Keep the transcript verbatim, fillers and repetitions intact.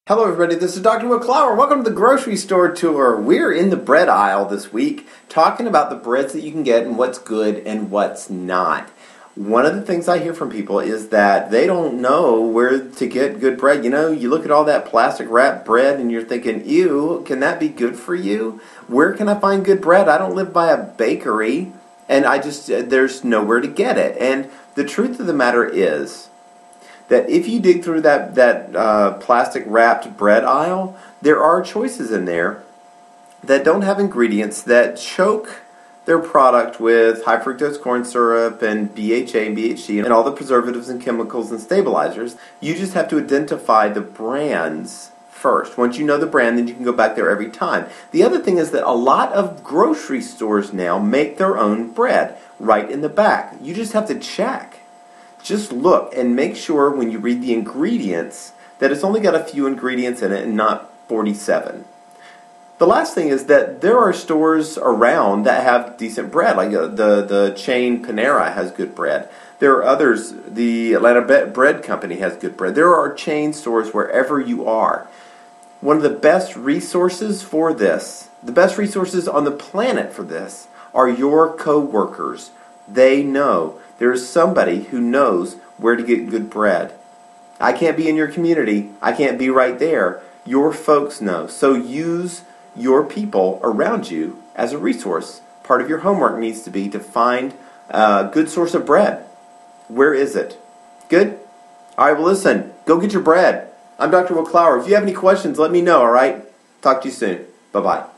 Hello everybody, this is Doctor Will Clower. Welcome to the grocery store tour. We're in the bread aisle this week talking about the breads that you can get and what's good and what's not. One of the things I hear from people is that they don't know where to get good bread. You know, you look at all that plastic wrapped bread and you're thinking, ew, can that be good for you? Where can I find good bread? I don't live by a bakery and I just, there's nowhere to get it. And the truth of the matter is that if you dig through that, that uh, plastic wrapped bread aisle, there are choices in there that don't have ingredients that choke their product with high fructose corn syrup and B H A and B H C and all the preservatives and chemicals and stabilizers. You just have to identify the brands first. Once you know the brand, then you can go back there every time. The other thing is that a lot of grocery stores now make their own bread right in the back. You just have to check. Just look and make sure when you read the ingredients that it's only got a few ingredients in it and not forty-seven. The last thing is that there are stores around that have decent bread, like uh, the, the chain Panera has good bread. There are others, the Atlanta Bread Company has good bread. There are chain stores wherever you are. One of the best resources for this, the best resources on the planet for this, are your co-workers. They know. There is somebody who knows where to get good bread. I can't be in your community. I can't be right there. Your folks know. So use your people around you as a resource. Part of your homework needs to be to find a good source of bread. Where is it? Good? All right, well, listen. Go get your bread. I'm Doctor Will Clower. If you have any questions, let me know, all right? Talk to you soon. Bye-bye.